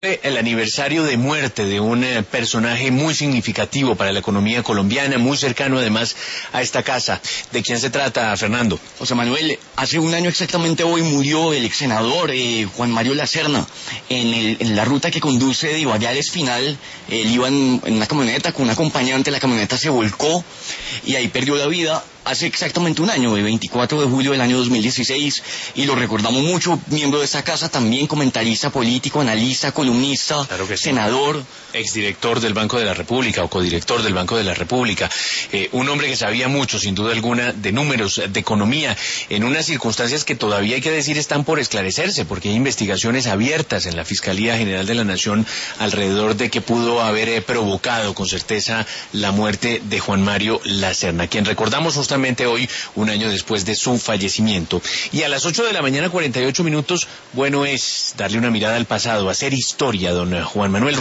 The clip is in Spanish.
El aniversario de muerte de un personaje muy significativo para la economía colombiana, muy cercano además a esta casa. ¿De quién se trata, Fernando? José Manuel, hace un año exactamente hoy murió el ex senador Juan Mario Laserna. En la ruta que conduce de Ibagué al Espinal, él iba en una camioneta con un acompañante, la camioneta se volcó y ahí perdió la vida. Hace exactamente un año, el 24 de julio del año 2016, y lo recordamos mucho, miembro de esta casa, también comentarista político, analista, columnista, claro que sí. Senador. Exdirector del Banco de la República o codirector del Banco de la República. Un hombre que sabía mucho, sin duda alguna, de números, de economía, en unas circunstancias que todavía hay que decir están por esclarecerse, porque hay investigaciones abiertas en la Fiscalía General de la Nación alrededor de que pudo haber provocado con certeza la muerte de Juan Mario Laserna, quien recordamos justamente hoy, un año después de su fallecimiento. Y a las 8 de la mañana, 48 minutos, bueno es darle una mirada al pasado, hacer historia, don Juan Manuel